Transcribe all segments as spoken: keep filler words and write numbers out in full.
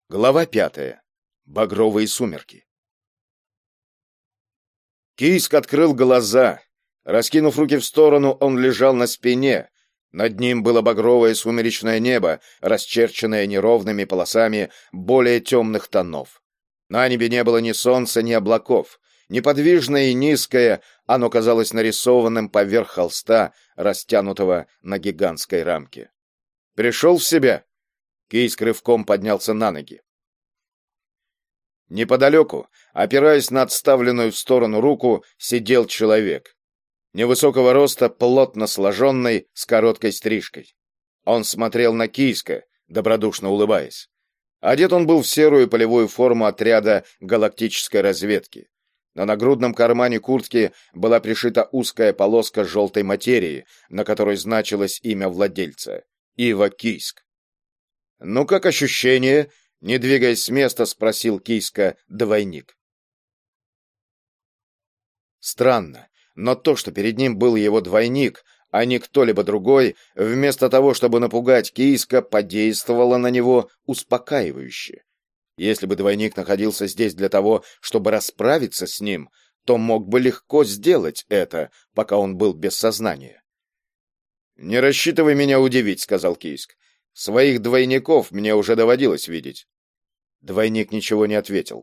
Глава пятая. Багровые сумерки. Кийск открыл глаза. Раскинув руки в сторону, он лежал на спине. Над ним было багровое сумеречное небо, расчерченное неровными полосами более темных тонов. На небе не было ни солнца, ни облаков. Неподвижное и низкое, оно казалось нарисованным поверх холста, растянутого на гигантской рамке. «Пришел в себя?» Кийск рывком поднялся на ноги. Неподалеку, опираясь на отставленную в сторону руку, сидел человек. Невысокого роста, плотно сложенный, с короткой стрижкой. Он смотрел на Кийска, добродушно улыбаясь. Одет он был в серую полевую форму отряда галактической разведки. На нагрудном кармане куртки была пришита узкая полоска желтой материи, на которой значилось имя владельца — Ива Кийск. «Ну как ощущение?» — не двигаясь с места, спросил Кийска двойник. Странно, но то, что перед ним был его двойник, а не кто-либо другой, вместо того, чтобы напугать Кийска, подействовало на него успокаивающе. Если бы двойник находился здесь для того, чтобы расправиться с ним, то мог бы легко сделать это, пока он был без сознания. «Не рассчитывай меня удивить», — сказал Кийск. «Своих двойников мне уже доводилось видеть». Двойник ничего не ответил.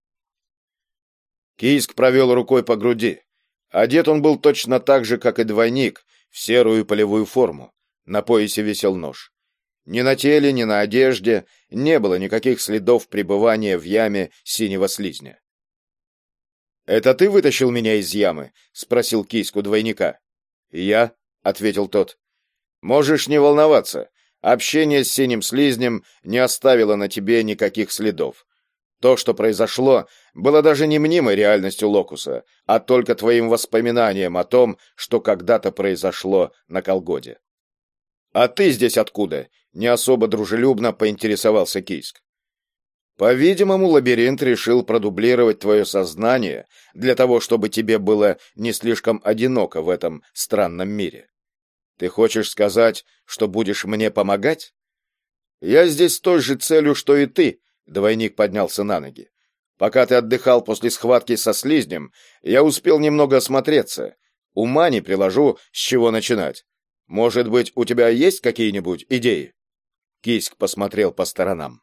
Кийск провел рукой по груди. Одет он был точно так же, как и двойник, в серую полевую форму. На поясе висел нож. Ни на теле, ни на одежде не было никаких следов пребывания в яме синего слизня. «Это ты вытащил меня из ямы?» — спросил Кийск у двойника. «Я», — ответил тот. «Можешь не волноваться. Общение с синим слизнем не оставило на тебе никаких следов. То, что произошло, было даже не мнимой реальностью Локуса, а только твоим воспоминанием о том, что когда-то произошло на Колгоде». «А ты здесь откуда?» — не особо дружелюбно поинтересовался Кийск. «По-видимому, лабиринт решил продублировать твое сознание для того, чтобы тебе было не слишком одиноко в этом странном мире. Ты хочешь сказать, что будешь мне помогать?» «Я здесь с той же целью, что и ты», — двойник поднялся на ноги. «Пока ты отдыхал после схватки со слизнем, я успел немного осмотреться. Ума не приложу, с чего начинать. Может быть, у тебя есть какие-нибудь идеи?» Кийск посмотрел по сторонам.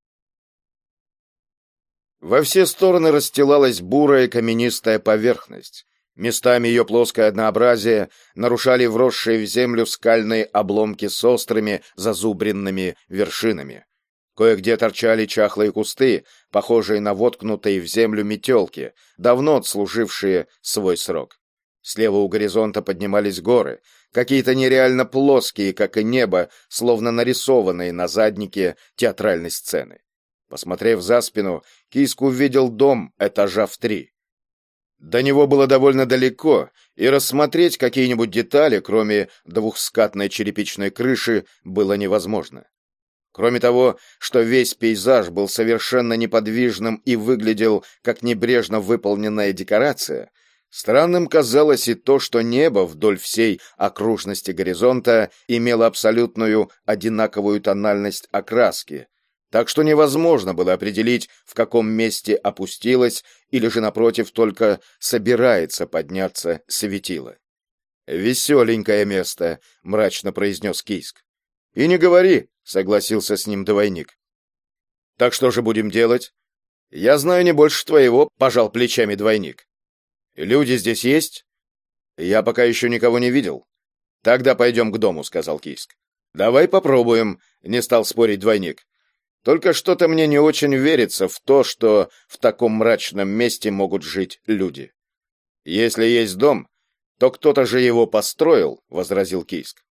Во все стороны расстилалась бурая каменистая поверхность. Местами ее плоское однообразие нарушали вросшие в землю скальные обломки с острыми зазубренными вершинами. Кое-где торчали чахлые кусты, похожие на воткнутые в землю метелки, давно отслужившие свой срок. Слева у горизонта поднимались горы, какие-то нереально плоские, как и небо, словно нарисованные на заднике театральной сцены. Посмотрев за спину, Кийск увидел дом этажа в три. До него было довольно далеко, и рассмотреть какие-нибудь детали, кроме двухскатной черепичной крыши, было невозможно. Кроме того, что весь пейзаж был совершенно неподвижным и выглядел как небрежно выполненная декорация, странным казалось и то, что небо вдоль всей окружности горизонта имело абсолютную одинаковую тональность окраски, так что невозможно было определить, в каком месте опустилось или же, напротив, только собирается подняться светило. «Веселенькое место», — мрачно произнес Кийск. «И не говори», — согласился с ним двойник. «Так что же будем делать?» «Я знаю не больше твоего», — пожал плечами двойник. «Люди здесь есть?» «Я пока еще никого не видел». «Тогда пойдем к дому», — сказал Кийск. «Давай попробуем», — не стал спорить двойник. «Только что-то мне не очень верится в то, что в таком мрачном месте могут жить люди». «Если есть дом, то кто-то же его построил», — возразил Кийск.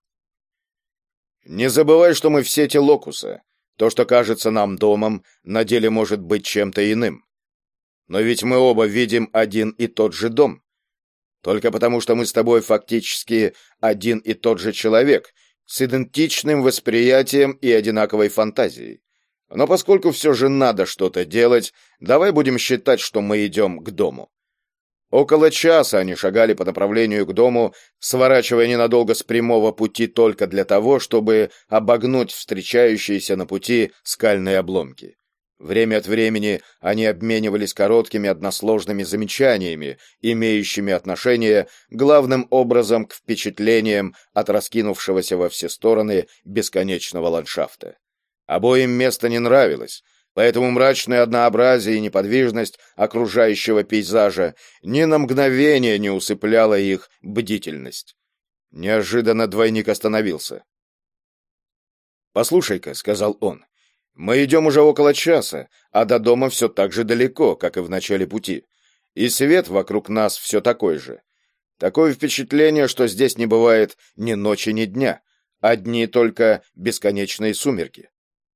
«Не забывай, что мы в сети Локуса. То, что кажется нам домом, на деле может быть чем-то иным. Но ведь мы оба видим один и тот же дом. Только потому, что мы с тобой фактически один и тот же человек, с идентичным восприятием и одинаковой фантазией. Но поскольку все же надо что-то делать, давай будем считать, что мы идем к дому». Около часа они шагали по направлению к дому, сворачивая ненадолго с прямого пути только для того, чтобы обогнуть встречающиеся на пути скальные обломки. Время от времени они обменивались короткими односложными замечаниями, имеющими отношение главным образом к впечатлениям от раскинувшегося во все стороны бесконечного ландшафта. Обоим место не нравилось, поэтому мрачное однообразие и неподвижность окружающего пейзажа ни на мгновение не усыпляла их бдительность. Неожиданно двойник остановился. «Послушай-ка», — сказал он, — «мы идем уже около часа, а до дома все так же далеко, как и в начале пути, и свет вокруг нас все такой же. Такое впечатление, что здесь не бывает ни ночи, ни дня, одни только бесконечные сумерки».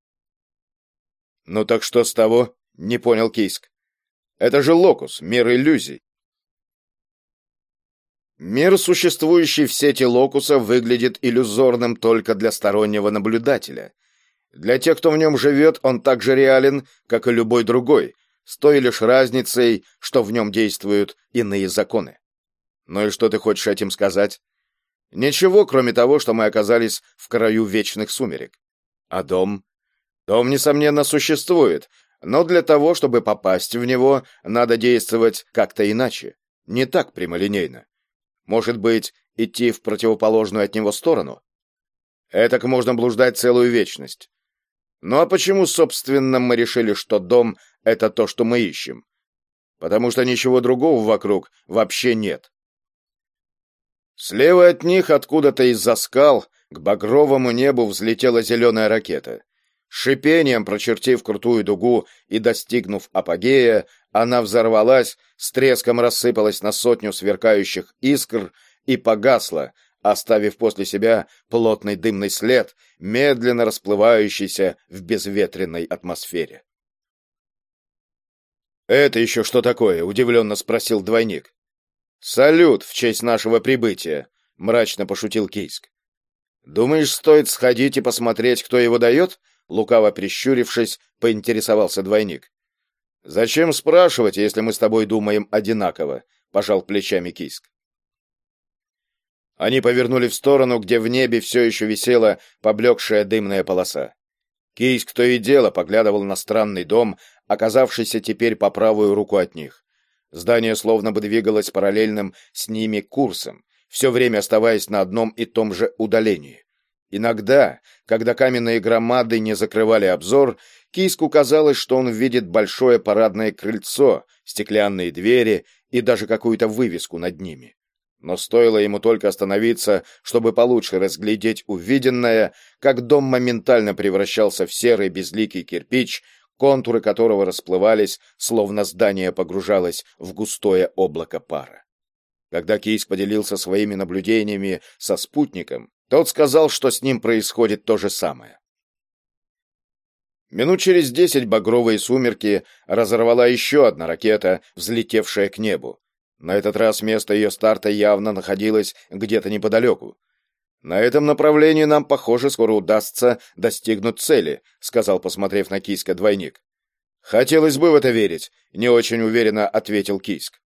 «Ну так что с того?» — не понял Кийск. «Это же локус, мир иллюзий». Мир, существующий в сети локуса, выглядит иллюзорным только для стороннего наблюдателя. Для тех, кто в нем живет, он так же реален, как и любой другой, с той лишь разницей, что в нем действуют иные законы. Ну и что ты хочешь этим сказать? Ничего, кроме того, что мы оказались в краю вечных сумерек. А дом? Дом, несомненно, существует, но для того, чтобы попасть в него, надо действовать как-то иначе, не так прямолинейно. Может быть, идти в противоположную от него сторону? Этак можно блуждать целую вечность. Ну а почему, собственно, мы решили, что дом — это то, что мы ищем? Потому что ничего другого вокруг вообще нет. Слева от них, откуда-то из-за скал, к багровому небу взлетела зеленая ракета. С шипением прочертив крутую дугу и достигнув апогея, она взорвалась, с треском рассыпалась на сотню сверкающих искр и погасла, оставив после себя плотный дымный след, медленно расплывающийся в безветренной атмосфере. «Это еще что такое?» — удивленно спросил двойник. «Салют в честь нашего прибытия», — мрачно пошутил Кийск. «Думаешь, стоит сходить и посмотреть, кто его дает?» Лукаво прищурившись, поинтересовался двойник. «Зачем спрашивать, если мы с тобой думаем одинаково?» — пожал плечами Кийск. Они повернули в сторону, где в небе все еще висела поблекшая дымная полоса. Кийск то и дело поглядывал на странный дом, оказавшийся теперь по правую руку от них. Здание словно бы двигалось параллельным с ними курсом, все время оставаясь на одном и том же удалении. Иногда, когда каменные громады не закрывали обзор, Кийску казалось, что он видит большое парадное крыльцо, стеклянные двери и даже какую-то вывеску над ними. Но стоило ему только остановиться, чтобы получше разглядеть увиденное, как дом моментально превращался в серый безликий кирпич, контуры которого расплывались, словно здание погружалось в густое облако пара. Когда Кийск поделился своими наблюдениями со спутником, тот сказал, что с ним происходит то же самое. Минут через десять багровые сумерки разорвала еще одна ракета, взлетевшая к небу. На этот раз место ее старта явно находилось где-то неподалеку. «На этом направлении нам, похоже, скоро удастся достигнуть цели», — сказал, посмотрев на Кийска, двойник. «Хотелось бы в это верить», — не очень уверенно ответил Кийск.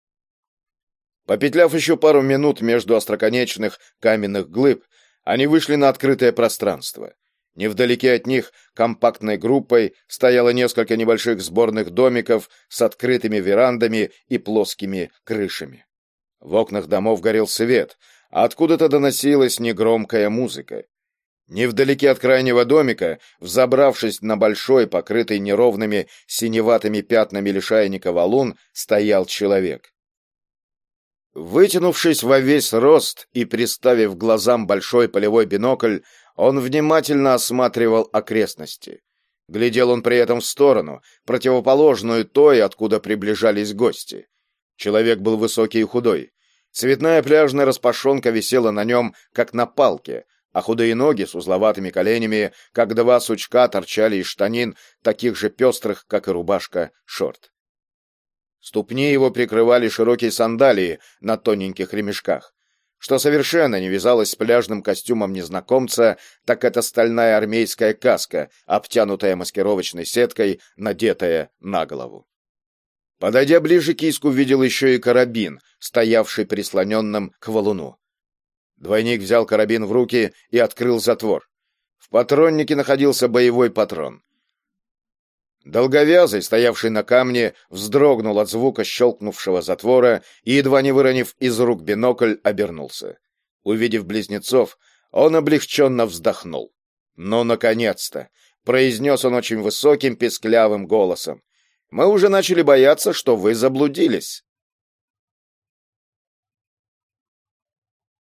Попетляв еще пару минут между остроконечных каменных глыб, они вышли на открытое пространство. Невдалеке от них компактной группой стояло несколько небольших сборных домиков с открытыми верандами и плоскими крышами. В окнах домов горел свет, а откуда-то доносилась негромкая музыка. Невдалеке от крайнего домика, взобравшись на большой, покрытый неровными синеватыми пятнами лишайника валун, стоял человек. Вытянувшись во весь рост и приставив к глазам большой полевой бинокль, он внимательно осматривал окрестности. Глядел он при этом в сторону, противоположную той, откуда приближались гости. Человек был высокий и худой. Цветная пляжная распашонка висела на нем, как на палке, а худые ноги с узловатыми коленями, как два сучка, торчали из штанин, таких же пестрых, как и рубашка, шорт. Ступни его прикрывали широкие сандалии на тоненьких ремешках. Что совершенно не вязалось с пляжным костюмом незнакомца, так это стальная армейская каска, обтянутая маскировочной сеткой, надетая на голову. Подойдя ближе, Киск увидел еще и карабин, стоявший прислоненным к валуну. Двойник взял карабин в руки и открыл затвор. В патроннике находился боевой патрон. Долговязый, стоявший на камне, вздрогнул от звука щелкнувшего затвора и, едва не выронив из рук бинокль, обернулся. Увидев близнецов, он облегченно вздохнул. «Ну, наконец-то!» — произнес он очень высоким, песклявым голосом. «Мы уже начали бояться, что вы заблудились».